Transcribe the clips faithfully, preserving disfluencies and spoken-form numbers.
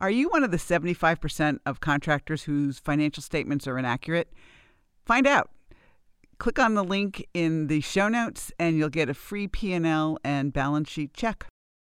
Are you one of the seventy-five percent of contractors whose financial statements are inaccurate? Find out. Click on the link in the show notes and you'll get a free P and L and balance sheet check.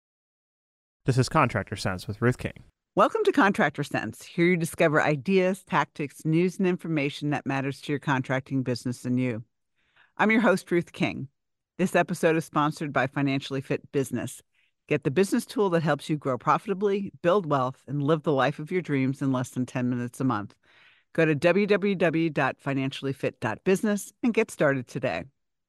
This is Contractor Sense with Ruth King. Welcome to Contractor Sense. Here you discover ideas, tactics, news, and information that matters to your contracting business and you. I'm your host, Ruth King. This episode is sponsored by Financially Fit Business. Get the business tool that helps you grow profitably, build wealth, and live the life of your dreams in less than ten minutes a month. Go to w w w dot financially fit dot business and get started today.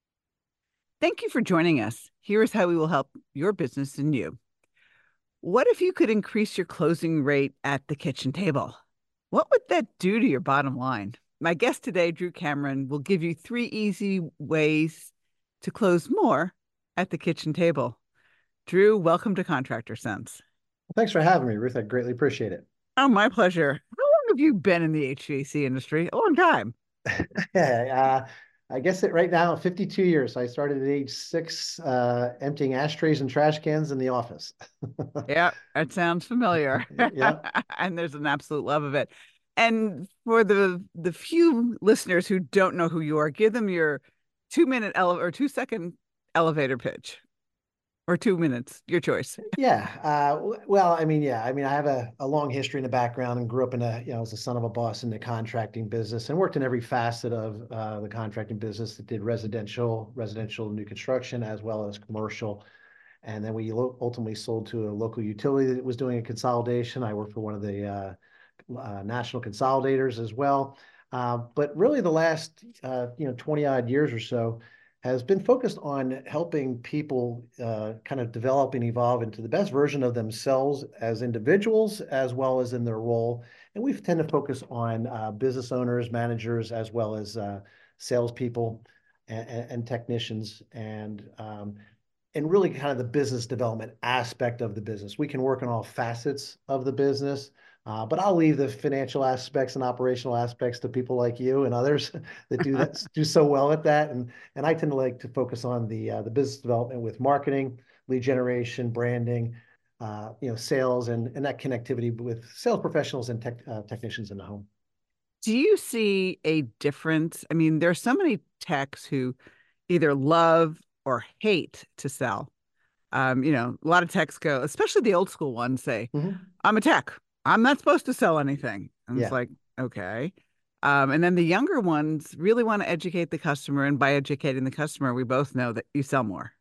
Thank you for joining us. Here is how we will help your business and you. What if you could increase your closing rate at the kitchen table? What would that do to your bottom line? My guest today, Drew Cameron, will give you three easy ways to close more at the kitchen table. Drew, welcome to Contractor Sense. Well, thanks for having me, Ruth. I greatly appreciate it. Oh, my pleasure. How long have you been in the H V A C industry? A long time. uh, I guess it right now, fifty-two years. I started at age six, uh, emptying ashtrays and trash cans in the office. Yeah, that sounds familiar. Yeah. And there's an absolute love of it. And for the the few listeners who don't know who you are, give them your two minute ele- or two second elevator pitch. Or two minutes, your choice. Yeah. Uh, well, I mean, yeah, I mean, I have a, a long history in the background and grew up in a, you know, as a son of a boss in the contracting business and worked in every facet of uh, the contracting business that did residential, residential new construction, as well as commercial. And then we lo- ultimately sold to a local utility that was doing a consolidation. I worked for one of the uh, uh, national consolidators as well. Uh, but really the last, uh, you know, twenty odd years or so, has been focused on helping people uh, kind of develop and evolve into the best version of themselves as individuals, as well as in their role. And we tend to focus on uh, business owners, managers, as well as uh, salespeople and, and technicians, and um, and really kind of the business development aspect of the business. We can work on all facets of the business. Uh, but I'll leave the financial aspects and operational aspects to people like you and others that do that do so well at that. And and I tend to like to focus on the uh, the business development with marketing, lead generation, branding, uh, you know, sales, and and that connectivity with sales professionals and tech, uh, technicians in the home. Do you see a difference? I mean, there are so many techs who either love or hate to sell. Um, you know, a lot of techs go, especially the old school ones, say, Mm-hmm. I'm a tech. I'm not supposed to sell anything. And Yeah. it's like, okay. Um, and then the younger ones really want to educate the customer. And by educating the customer, we both know that you sell more.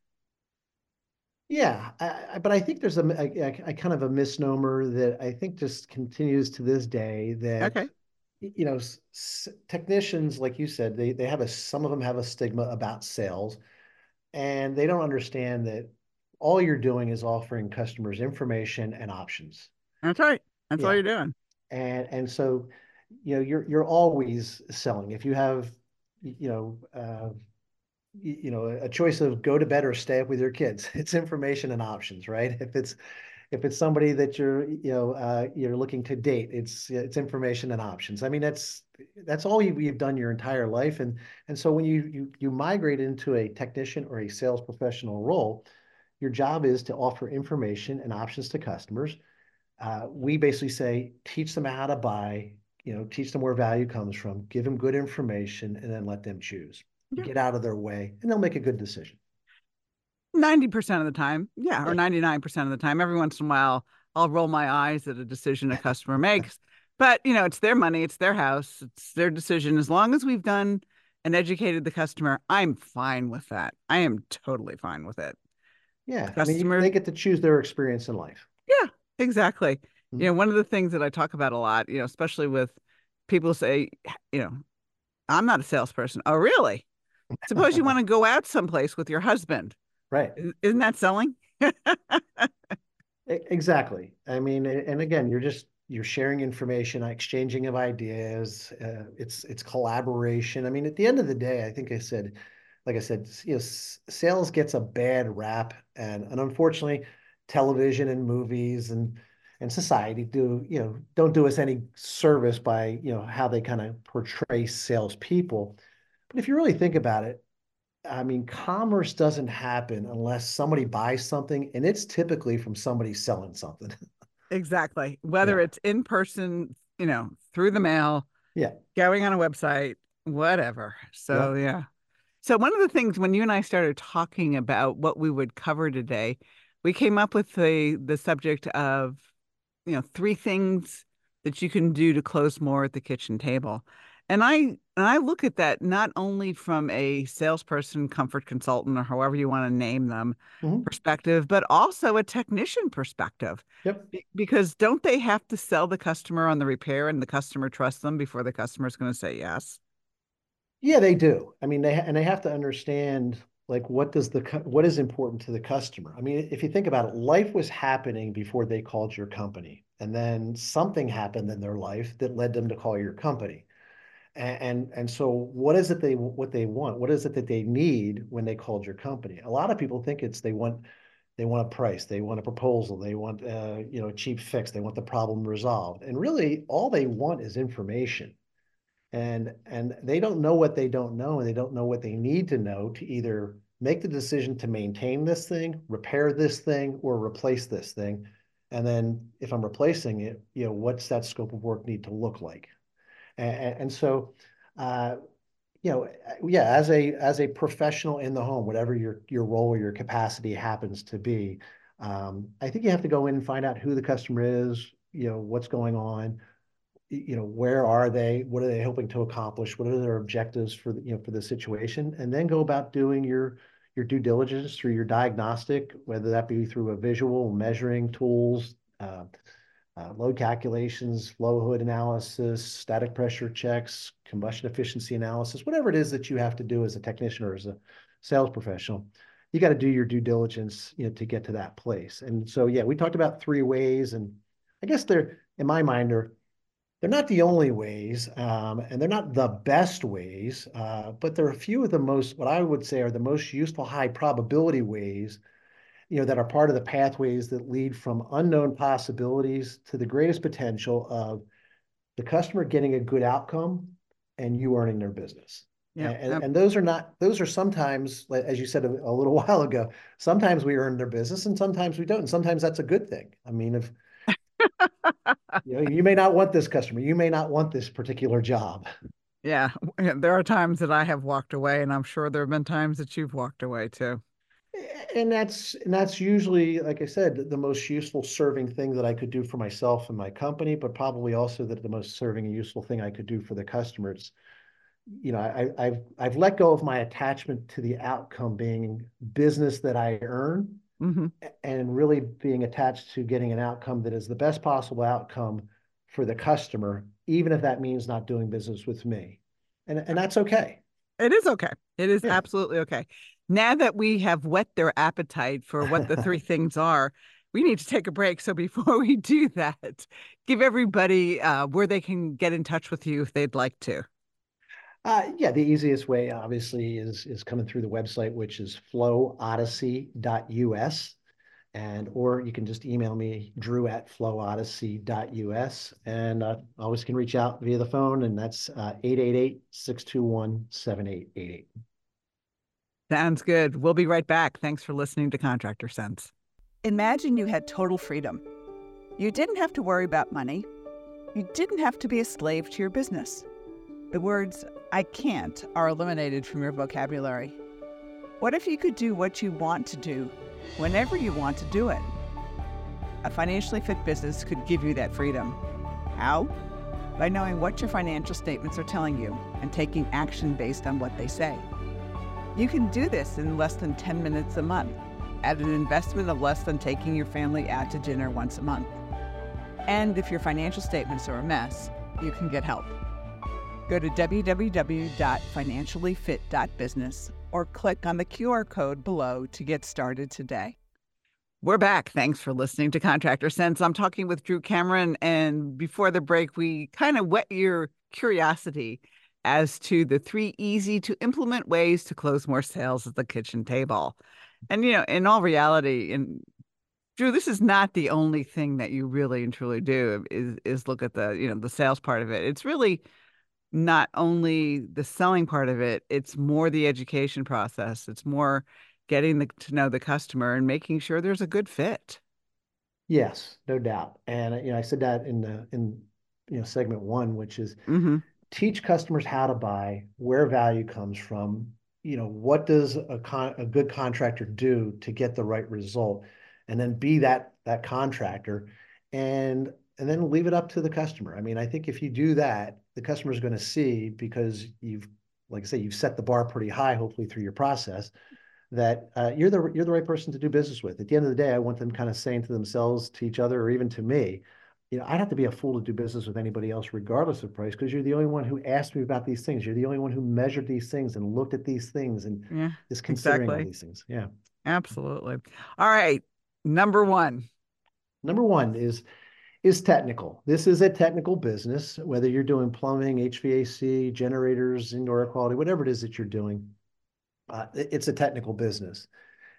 Yeah, I, I- but I think there's a, a, a kind of a misnomer that I think just continues to this day that, Okay. you know, s- s- technicians, like you said, they, they have a, some of them have a stigma about sales, and they don't understand that all you're doing is offering customers information and options. That's right. That's all Yeah. you're doing. And, and so, you know, you're, you're always selling. If you have, you know, uh, you know, a choice of go to bed or stay up with your kids, it's information and options, right? If it's, if it's somebody that you're, you know, uh, you're looking to date, it's, it's information and options. I mean, that's, that's all you, you've done your entire life. And, and so when you, you, you migrate into a technician or a sales professional role, your job is to offer information and options to customers. Uh, we basically say, teach them how to buy, you know, teach them where value comes from, give them good information, and then let them choose. Yeah. Get out of their way, and they'll make a good decision. ninety percent of the time. Yeah. Or Yeah. ninety-nine percent of the time. Every once in a while, I'll roll my eyes at a decision a customer makes. But, you know, it's their money. It's their house. It's their decision. As long as we've done and educated the customer, I'm fine with that. I am totally fine with it. Yeah, The I mean, you, customer. they get to choose their experience in life. Yeah, exactly. Mhm. You know, one of the things that I talk about a lot, you know, especially with people say, you know, I'm not a salesperson. Oh, really? Suppose you want to go out someplace with your husband. Right. Isn't isn't that selling? E- Exactly. I mean, a- and again, you're just you're sharing information, exchanging of ideas. Uh, it's it's collaboration. I mean, at the end of the day, I think I said, like I said, you know, s- sales gets a bad rap, and and unfortunately, television and movies and and society do you know don't do us any service by you know how they kind of portray salespeople. But if you really think about it, I mean, commerce doesn't happen unless somebody buys something, and it's typically from somebody selling something. Exactly. Whether Yeah. it's in person, you know, through the mail, Yeah. going on a website, whatever. So, Yep. yeah. So, one of the things when you and I started talking about what we would cover today, we came up with the the subject of, you know, three things that you can do to close more at the kitchen table. And I and I look at that not only from a salesperson, comfort consultant, or however you want to name them Mhm. perspective, but also a technician perspective. Yep. Be- Because don't they have to sell the customer on the repair and the customer trusts them before the customer is going to say yes? Yeah, they do. I mean, they and they have to understand like what does the what is important to the customer. I mean, if you think about it, life was happening before they called your company, and then something happened in their life that led them to call your company. And, and and so what is it they what they want? What is it that they need when they called your company? A lot of people think it's they want they want a price, they want a proposal, they want uh, you know, a cheap fix, they want the problem resolved. And really all they want is information. And and they don't know what they don't know, and they don't know what they need to know to either make the decision to maintain this thing, repair this thing, or replace this thing. And then if I'm replacing it, you know, what's that scope of work need to look like? And, and so, uh, you know, yeah, as a as a professional in the home, whatever your your role or your capacity happens to be, um, I think you have to go in and find out who the customer is, you know, what's going on, you know, where are they, what are they hoping to accomplish, what are their objectives for the, you know, for the situation, and then go about doing your your due diligence through your diagnostic, whether that be through a visual measuring tools, uh, uh, load calculations, flow hood analysis, static pressure checks, combustion efficiency analysis, whatever it is that you have to do as a technician or as a sales professional, you got to do your due diligence, you know, to get to that place. And so, yeah, we talked about three ways, and I guess they're, in my mind, are they're not the only ways, um, and they're not the best ways, uh, but they're a few of the most, what I would say are the most useful high probability ways, you know, that are part of the pathways that lead from unknown possibilities to the greatest potential of the customer getting a good outcome and you earning their business. Yeah. And, and those are not, those are sometimes, as you said a, a little while ago, sometimes we earn their business and sometimes we don't. And sometimes that's a good thing. I mean, if, you know, you may not want this customer, you may not want this particular job. Yeah, there are times that I have walked away, and I'm sure there have been times that you've walked away too. And that's and that's usually, like I said, the most useful serving thing that I could do for myself and my company, but probably also that the most serving and useful thing I could do for the customers. You know, I, I've I've let go of my attachment to the outcome being business that I earn, Hmm. and really being attached to getting an outcome that is the best possible outcome for the customer, even if that means not doing business with me. And and that's okay. It is okay. It is Yeah. absolutely okay. Now that we have whet their appetite for what the three things are, we need to take a break. So before we do that, give everybody uh, where they can get in touch with you if they'd like to. Uh, yeah, the easiest way obviously is is coming through the website, which is flow odyssey dot U S. And or you can just email me, drew at flow odyssey dot U S. And uh, always can reach out via the phone, and that's uh, eight eight eight, six two one, seven eight eight eight. Sounds good. We'll be right back. Thanks for listening to Contractor Sense. Imagine you had total freedom. You didn't have to worry about money. You didn't have to be a slave to your business. The words, I can't, are eliminated from your vocabulary. What if you could do what you want to do, whenever you want to do it? A financially fit business could give you that freedom. How? By knowing what your financial statements are telling you and taking action based on what they say. You can do this in less than ten minutes a month, at an investment of less than taking your family out to dinner once a month. And if your financial statements are a mess, you can get help. Go to w w w dot financially fit dot business or click on the Q R code below to get started today. We're back. Thanks for listening to Contractor Sense. I'm talking with Drew Cameron, and before the break, we kind of whet your curiosity as to the three easy to implement ways to close more sales at the kitchen table. And, you know, in all reality, and Drew, this is not the only thing that you really and truly do is is look at the, you know, the sales part of it. It's really not only the selling part of it, it's more the education process. It's more getting the, to know the customer and making sure there's a good fit. Yes, no doubt. And you know, I said that in the in you know segment one, which is Mm-hmm. teach customers how to buy, where value comes from. You know, what does a con a good contractor do to get the right result, and then be that that contractor, and and then leave it up to the customer. I mean, I think if you do that, the customer is going to see because you've, like I say, you've set the bar pretty high, hopefully through your process, that uh, you're the you're the right person to do business with. At the end of the day, I want them kind of saying to themselves, to each other, or even to me, you know, I'd have to be a fool to do business with anybody else, regardless of price, because you're the only one who asked me about these things. You're the only one who measured these things and looked at these things and Yeah, is considering all exactly. these things. Yeah. Absolutely. All right. Number one. Number one is is technical. This is a technical business, whether you're doing plumbing, H V A C, generators, indoor air quality, whatever it is that you're doing. Uh, it's a technical business.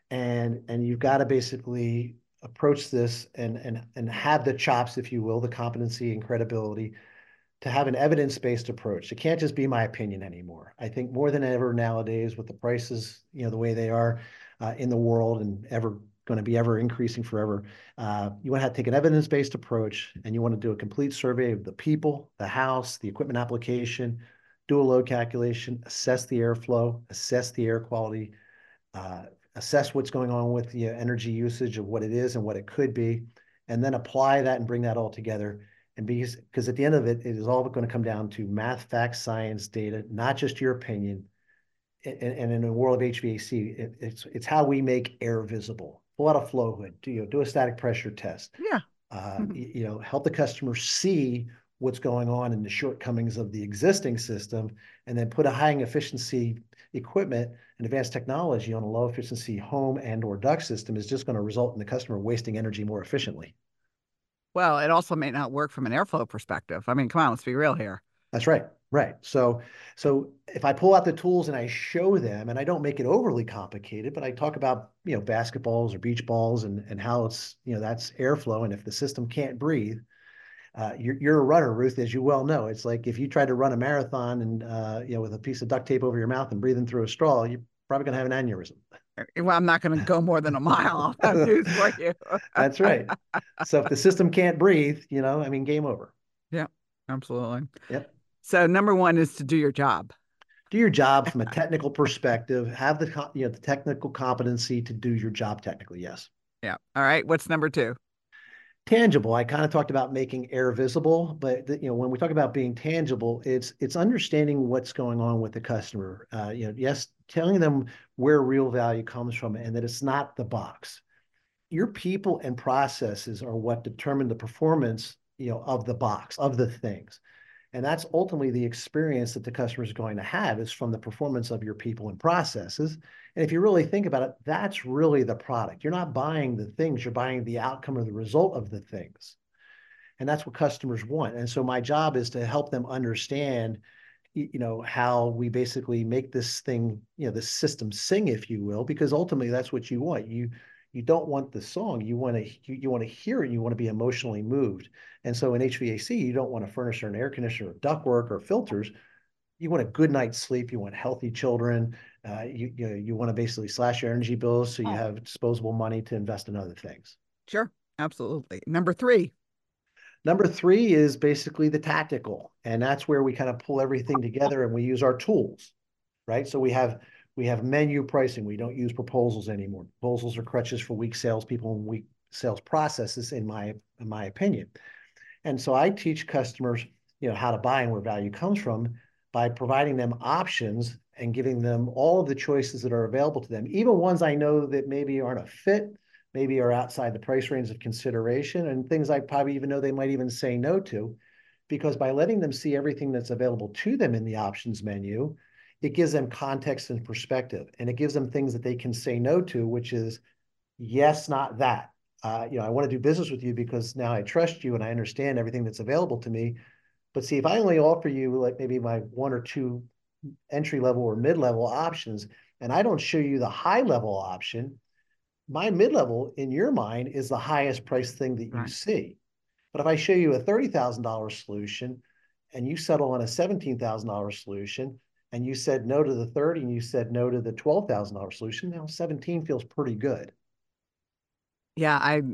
and and you've got to basically approach this and and and have the chops, if you will, the competency and credibility to have an evidence-based approach. It can't just be my opinion anymore. I think more than ever nowadays, with the prices, you know, the way they are uh, in the world and ever going to be ever increasing forever, uh, you want to, to take an evidence-based approach, and you want to do a complete survey of the people, the house, the equipment application, do a load calculation, assess the airflow, assess the air quality, uh, assess what's going on with the energy usage of what it is and what it could be, and then apply that and bring that all together. And because, because at the end of it, it is all going to come down to math, facts, science, data, not just your opinion. And, and in the world of H V A C, it, it's it's how we make air visible. Pull out a flow hood, do you know, do a static pressure test. Yeah. Uh, Mhm. you know, help the customer see what's going on in the shortcomings of the existing system, and then put a high efficiency equipment and advanced technology on a low efficiency home and or duct system is just going to result in the customer wasting energy more efficiently. Well, it also may not work from an airflow perspective. I mean, come on, let's be real here. That's right. Right. So, so if I pull out the tools and I show them, and I don't make it overly complicated, but I talk about, you know, basketballs or beach balls and, and how it's, you know, that's airflow. And if the system can't breathe, uh, you're, you're a runner, Ruth, as you well know. It's like if you try to run a marathon and, uh, you know, with a piece of duct tape over your mouth and breathing through a straw, you're probably going to have an aneurysm. Well, I'm not going to go more than a mile. I'll have news for you. That's right. So if the system can't breathe, you know, I mean, game over. Yeah, absolutely. Yep. So number one is to do your job. Do your job from a technical perspective. Have the, you know, the technical competency to do your job technically. Yes. Yeah. All right. What's number two? Tangible. I kind of talked about making air visible, but the, you know, when we talk about being tangible, it's it's understanding what's going on with the customer. Uh, you know, yes, telling them where real value comes from and that it's not the box. Your people and processes are what determine the performance, you know, of the box, of the things. And that's ultimately the experience that the customer is going to have is from the performance of your people and processes. And if you really think about it, that's really the product. You're not buying the things, you're buying the outcome or the result of the things. And that's what customers want. And so my job is to help them understand, you know, how we basically make this thing, you know, this system sing, if you will, because ultimately that's what you want. You you don't want the song. You want to you, you want to hear it. You want to be emotionally moved. And so in H V A C, you don't want a furnace or an air conditioner or ductwork or filters. You want a good night's sleep. You want healthy children. Uh, you you, know, you want to basically slash your energy bills so you have disposable money to invest in other things. Sure. Absolutely. Number three. Number three is basically the tactical, and that's where we kind of pull everything together and we use our tools, right? So we have we have menu pricing. We don't use proposals anymore. Proposals are crutches for weak salespeople and weak sales processes, in my in my opinion. And so I teach customers, you know, how to buy and where value comes from by providing them options and giving them all of the choices that are available to them, even ones I know that maybe aren't a fit, maybe are outside the price range of consideration, and things I probably even know they might even say no to, because by letting them see everything that's available to them in the options menu, it gives them context and perspective, and it gives them things that they can say no to, which is, yes, not that. Uh, you know, I want to do business with you because now I trust you and I understand everything that's available to me. But see, if I only offer you like maybe my one or two entry level or mid level options, and I don't show you the high level option, my mid level in your mind is the highest price thing that you Right. see. But if I show you a thirty thousand dollars solution and you settle on a seventeen thousand dollars solution, and you said no to the thirty and you said no to the twelve thousand dollars solution, now seventeen feels pretty good. Yeah, I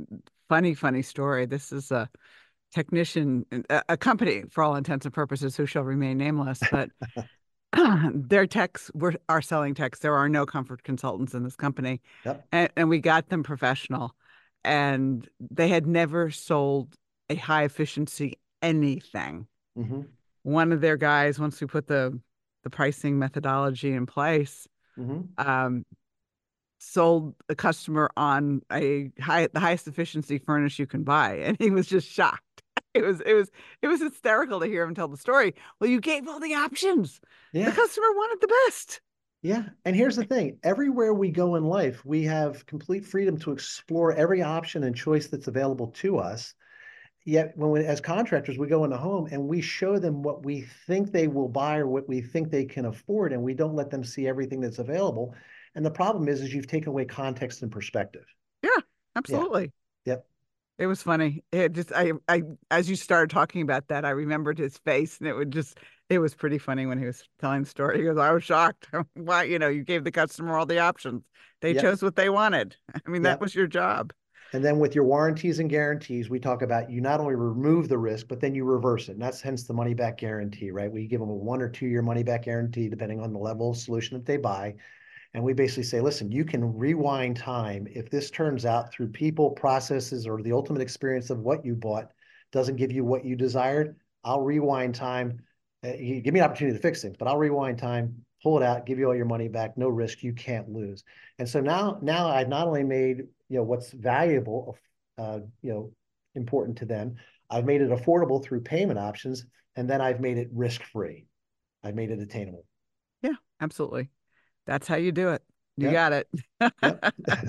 funny, funny story. This is a technician, a, a company for all intents and purposes who shall remain nameless, but their techs were are selling techs. There are no comfort consultants in this company. Yep. And, and we got them professional. And they had never sold a high efficiency anything. Mm-hmm. One of their guys, once we put the the pricing methodology in place, Mm-hmm. um, sold a customer on a high the highest efficiency furnace you can buy, and he was just shocked. It was it was it was hysterical to hear him tell the story. Well, you gave all the options. Yeah. The customer wanted the best. Yeah. And here's the thing. Everywhere we go in life, we have complete freedom to explore every option and choice that's available to us. Yet when we, as contractors, we go in the home and we show them what we think they will buy or what we think they can afford, and we don't let them see everything that's available. And the problem is, is you've taken away context and perspective. Yeah, absolutely. Yeah. Yep. It was funny. It just I I as you started talking about that, I remembered his face, and it would just it was pretty funny when he was telling the story. He goes, I was shocked. Why, you know, you gave the customer all the options. They Yep. chose what they wanted. I mean, Yep. that was your job. And then with your warranties and guarantees, we talk about you not only remove the risk, but then you reverse it. And that's hence the money back guarantee, right? We give them a one or two year money back guarantee, depending on the level of solution that they buy. And we basically say, listen, you can rewind time. If this turns out through people, processes, or the ultimate experience of what you bought doesn't give you what you desired, I'll rewind time. Uh, you give me an opportunity to fix things, but I'll rewind time, pull it out, give you all your money back, no risk, you can't lose. And so now, now I've not only made, you know, what's valuable, uh, you know, important to them, I've made it affordable through payment options, and then I've made it risk-free. I've made it attainable. Yeah, absolutely. That's how you do it. You Yep. got it. Yep.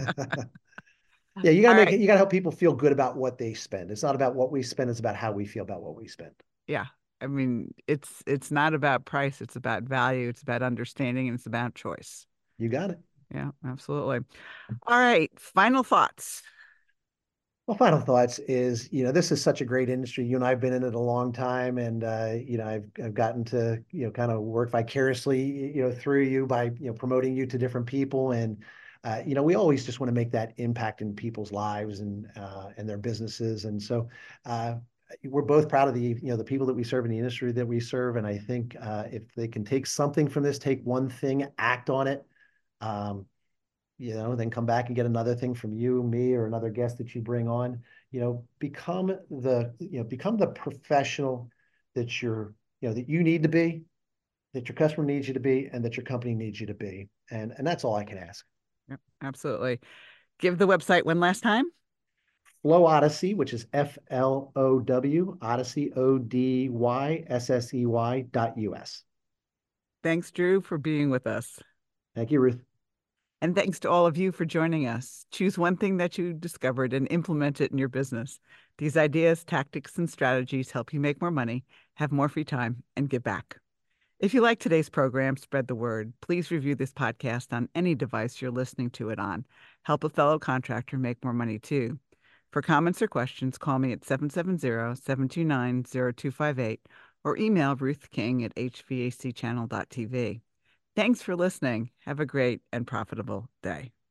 Yeah, you gotta All make right. it, you gotta help people feel good about what they spend. It's not about what we spend, it's about how we feel about what we spend. Yeah. I mean, it's it's not about price, it's about value, it's about understanding, and it's about choice. You got it. Yeah, absolutely. All right. Final thoughts. Well, final thoughts is, you know, this is such a great industry. You and I have been in it a long time, and uh, you know, I've I've gotten to, you know, kind of work vicariously, you know, through you by, you know, promoting you to different people. And uh, you know, we always just want to make that impact in people's lives and uh, and their businesses. And so uh, we're both proud of the, you know, the people that we serve in the industry that we serve. And I think uh, if they can take something from this, take one thing, act on it. Um, you know, then come back and get another thing from you, me, or another guest that you bring on, you know, become the, you know, become the professional that you're, you know, that you need to be, that your customer needs you to be, and that your company needs you to be. And, and that's all I can ask. Yep, absolutely. Give the website one last time. Flow Odyssey, which is F L O W, Odyssey, O D Y S S E Y dot U S. Thanks, Drew, for being with us. Thank you, Ruth. And thanks to all of you for joining us. Choose one thing that you discovered and implement it in your business. These ideas, tactics, and strategies help you make more money, have more free time, and give back. If you like today's program, spread the word. Please review this podcast on any device you're listening to it on. Help a fellow contractor make more money too. For comments or questions, call me at seven seven zero, seven two nine, zero two five eight or email Ruth King at h v a c channel dot t v. Thanks for listening. Have a great and profitable day.